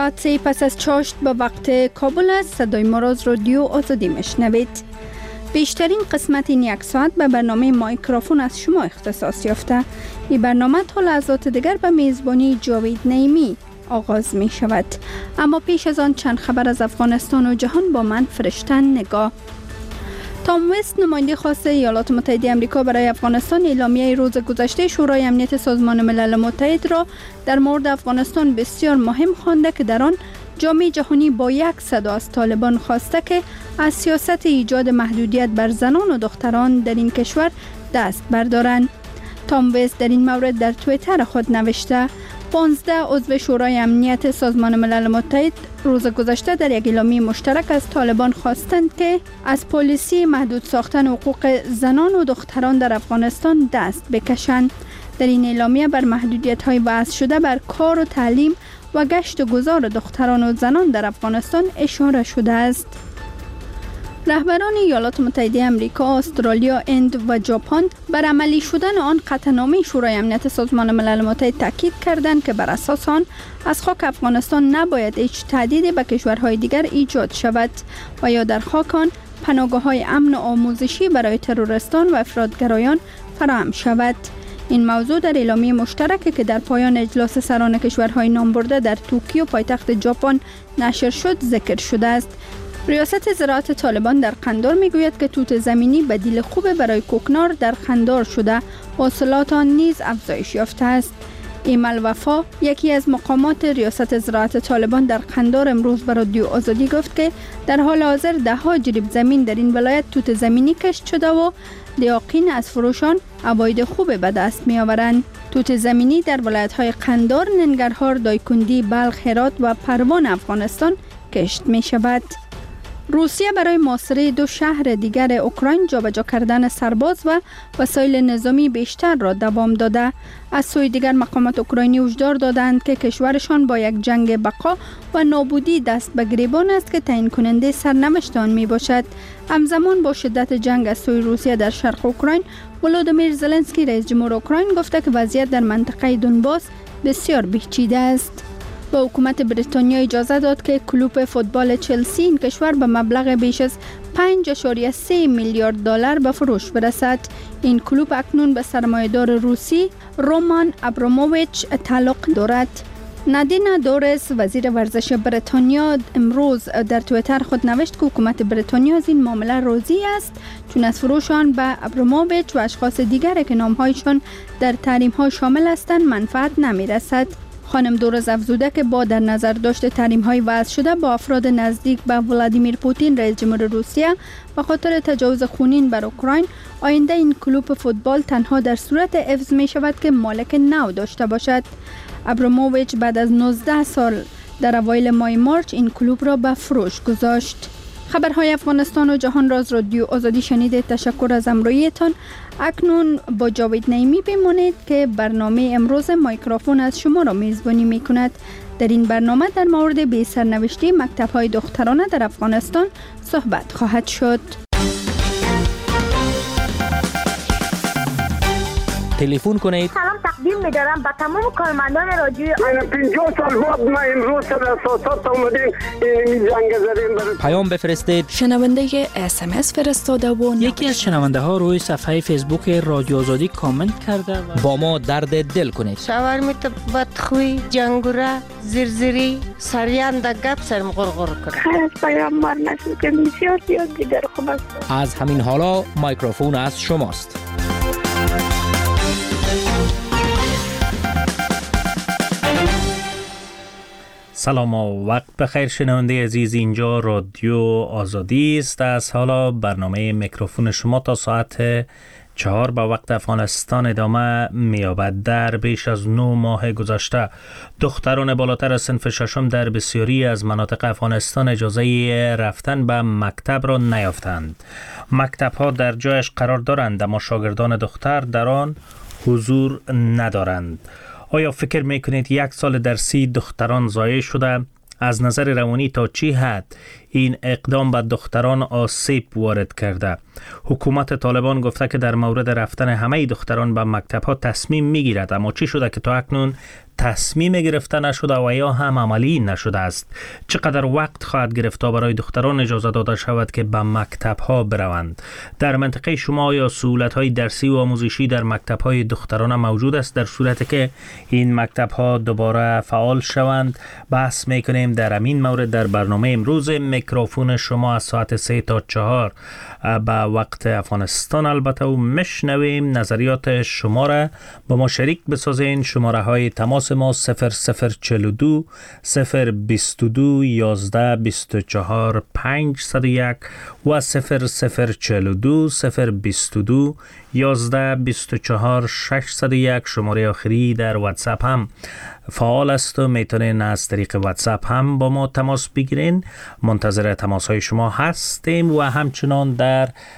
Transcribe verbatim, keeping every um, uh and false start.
ساعت سه پس از چاشت به وقت کابل است. صدای ما را از رادیو آزادی میشنوید. بیشترین قسمت این یک ساعت به برنامه مایکروفون از شما اختصاص یافته. این برنامه تا لحظات دیگر به میزبانی جاوید نعیمی آغاز می شود. اما پیش از آن چند خبر از افغانستان و جهان با من فرشتن نگاه. تام وست نماینده خاص ایالات متحده آمریکا برای افغانستان اعلامیه روز گذشته شورای امنیت سازمان ملل متحد را در مورد افغانستان بسیار مهم خوانده که در آن جامعه جهانی با یک صدا از طالبان خواسته که از سیاست ایجاد محدودیت بر زنان و دختران در این کشور دست بردارند. تام وست در این مورد در توییتر خود نوشته: پانزده عضو شورای امنیت سازمان ملل متحد روز گذشته در یک اعلامیه مشترک از طالبان خواستند که از پالیسی محدود ساختن حقوق زنان و دختران در افغانستان دست بکشند. در این اعلامیه بر محدودیت‌های وضع شده بر کار و تعلیم و گشت و گذار دختران و زنان در افغانستان اشاره شده است. رهبران ایالات متحده آمریکا، استرالیا، هند و ژاپن بر عملی شدن آن قطعنامه شورای امنیت سازمان ملل متحد تاکید کردند که بر اساس آن از خاک افغانستان نباید هیچ تهدیدی به کشورهای دیگر ایجاد شود و یا در خاک آن پناهگاه‌های امن و آموزشی برای تروریستان و افراطگرایان فراهم شود. این موضوع در اعلامیه مشترکی که در پایان اجلاس سران کشورهای نامبرده در توکیو پایتخت ژاپن نشر شد ذکر شده است. ریاست زراعت طالبان در قندار میگوید که توت زمینی بدیل خوب برای کوکنار در قندار شده، حاصلات آن نیز افزایش یافته است. ایمل وفا، یکی از مقامات ریاست زراعت طالبان در قندار، امروز به رادیو آزادی گفت که در حال حاضر ده ها جریب زمین در این ولایت توت زمینی کشت شده و دیاقین از فروشان عواید خوب به دست می آورند. توت زمینی در ولایت‌های قندار، ننگرهار، دایکندی، بلخ، هرات و پروان افغانستان کشت می شود. روسیه برای محاصره دو شهر دیگر اوکراین جابجا کردن سرباز و وسایل نظامی بیشتر را دوام داده. از سوی دیگر مقامات اوکراینی هشدار دادند که کشورشان با یک جنگ بقا و نابودی دست به گریبان است که تعیین کننده سرنوشت آن می باشد. همزمان با شدت جنگ از سوی روسیه در شرق اوکراین، ولودیمیر زلنسکی رئیس جمهور اوکراین گفته که وضعیت در منطقه دونباس بسیار پیچیده است. به حکومت بریتانیا اجازه داد که کلوب فوتبال چلسی این کشور به مبلغ بیش از پنج ممیز سه میلیارد دلار به فروش برسد. این کلوب اکنون به سرمایه‌دار روسی رومان ابراموویچ تعلق دارد. نادینا دورس، وزیر ورزش بریتانیا، امروز در توییتر خود نوشت که حکومت بریتانیا از این معامله راضی است، چون از فروش آن به ابراموویچ و اشخاص دیگری که نام‌هایشان در تحریم‌ها شامل هستند منفعت نمی‌رسد. خانم دورز افزوده که با در نظر داشت تحریم‌های وضع شده با افراد نزدیک به ولادیمیر پوتین رئیس جمهور روسیه به خاطر تجاوز خونین بر اوکراین، آینده این کلوب فوتبال تنها در صورت حفظ می شود که مالک نو داشته باشد. ابراموویچ بعد از نوزده سال در اوایل ماه مارچ این کلوب را به فروش گذاشت. خبرهای افغانستان و جهان را از رادیو آزادی شنیدید. تشکر از همراهیتان. اکنون با جاوید نعیمی بمانید که برنامه امروز مایکروفون از شما را میزبانی می کند. در این برنامه در مورد بی سرنوشتی مکتب‌های دخترانه در افغانستان صحبت خواهد شد. تلفن کنید. سلام تقدیم می‌دارم به تمام کارمندان رادیو. من پنجاه سال بعد ما امروز سر اساسات اومدیم این جنگ زدیم. پیام بفرستید. شنونده اس ام اس فرستاده و یکی از شنونده ها روی صفحه فیسبوک رادیو آزادی کامنت کرده و با ما درد دل کنید. شاورمیت بدخوی، جنگوره، زرزری، سریان در گپ سرم غرغر کنه. خیر از پیامبر نشد که بسیار زیاد دیگر خوب است. از همین حالا مایکروفون از شماست. سلام و وقت بخیر شنونده عزیز، اینجا رادیو آزادی است. از حالا برنامه میکروفون شما تا ساعت چهار با وقت افغانستان ادامه می‌یابد. در بیش از نه ماه گذشته دختران بالاتر از صنف ششم در بسیاری از مناطق افغانستان اجازه رفتن به مکتب را نیافتند. مکتب‌ها در جایش قرار دارند اما شاگردان دختر در آن حضور ندارند. آیا فکر میکنید یک سال درسی دختران ضایع شده؟ از نظر روانی تا چی حد این اقدام به دختران آسیب وارد کرده. حکومت طالبان گفته که در مورد رفتن همه دختران به مکتب ها تصمیم میگیرد، اما چی شده که تا اکنون تصمیم گرفته نشده و یا هم عملی نشده است؟ چقدر وقت خواهد گرفت تا برای دختران اجازه داده شود که به مکتب ها بروند؟ در منطقه شما یا سهولت های درسی و آموزشی در مکتب های دختران موجود است در صورتی که این مکتب ها دوباره فعال شوند؟ بحث میکنیم در همین مورد در برنامه امروز. میکروفون شما از ساعت سه تا چهار به وقت افغانستان البته و مشنویم نظریات شما را با ما شریک بسازین. شماره های تماس ما صفر صفر چهل و دو صفر بیست و دو یازده بیست و چهار پنجصد و یک و صفر صفر چهل و دو صفر بیست و دو یازده بیست و چهار ششصد و یک. شماره آخری در واتساپ هم فعال است و میتونین از طریق واتساپ هم با ما تماس بگیرین. منتظر تماس های شما هستیم و همچنان در